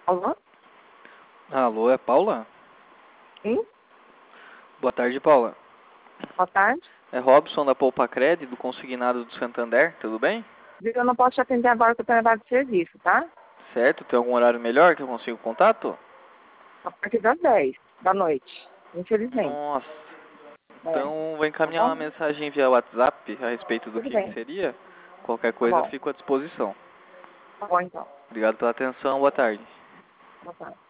Alô? Alô, é Paula? Sim? Boa tarde, Paula. Boa tarde. É Robson da Poupa Cred, do Consignado do Santander, tudo bem? Eu não posso te atender agora que eu estou em horário de serviço, tá? Certo, tem algum horário melhor que eu consiga contato? A partir das 10 da noite, infelizmente. Nossa, É, então vou tá encaminhar uma bom? mensagem via WhatsApp a respeito do Tudo que bem. seria. Qualquer Tá coisa eu bom. fico à disposição. Tá bom, então. Obrigado pela atenção, boa tarde. Boa tarde.